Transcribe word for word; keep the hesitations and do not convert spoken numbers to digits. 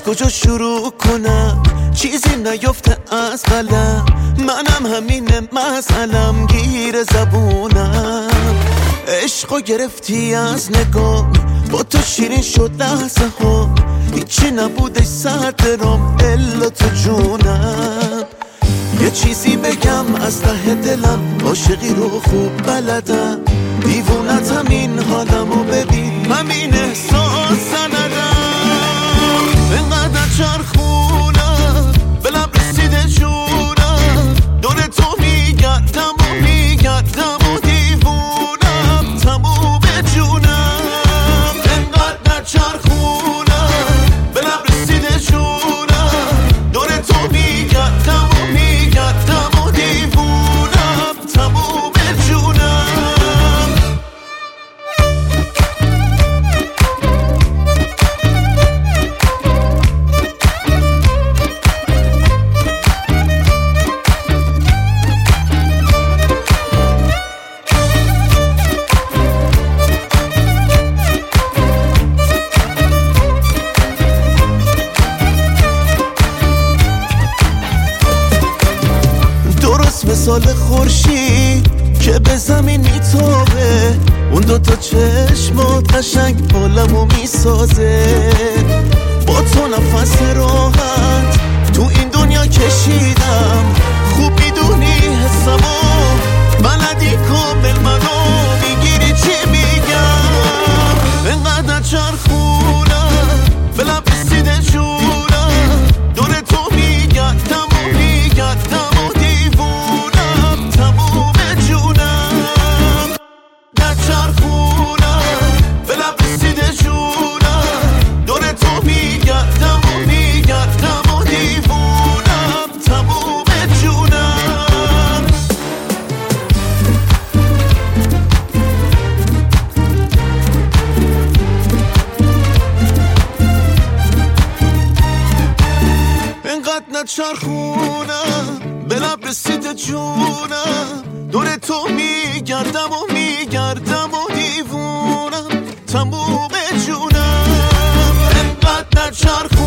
کجا شروع کنم؟ چیزی نیفته از قلم، منم همینه مسئلم گیر زبونم. عشقو گرفتی از نگاه، با تو شیرین شد لحظه ها، هیچی نبودش سر درام الا تو جونم. یه چیزی بگم از ته دلم، عاشقی رو خوب بلدم، دیوونتم این حالمو ببین، همین احساس سندم. اینقدر چرخونم به لب رسیده جونم، دور تو میگردم و میگردم و دیوونم تموم جونم. اینقدر چرخونم به لب رسیده جونم، دور تو میگردم و میگردم و دیوونم تموم جونم. مثال خورشید که به زمین میتابه، اون دوتا چشمات قشنگ حالمو میسازه. با تو نفس راحت تو این دنیا کشیدم، خوب میدونی حسمو بلدی کامل منو میگیری چی میگم. اینقدر چرخونم به لب رسیده جونم، دور تو میگردم و میگردم و دیوونم تموم جونم. در چرخونم به لب رسیده جونم، دور تو میگردم و میگردم و دیوونم تموم جونم. اینقدر نچرخونم به لب رسیده جونم، دور تو میگردم و میگردم و دیوونم تموم جونم. اینقدر نچرخونم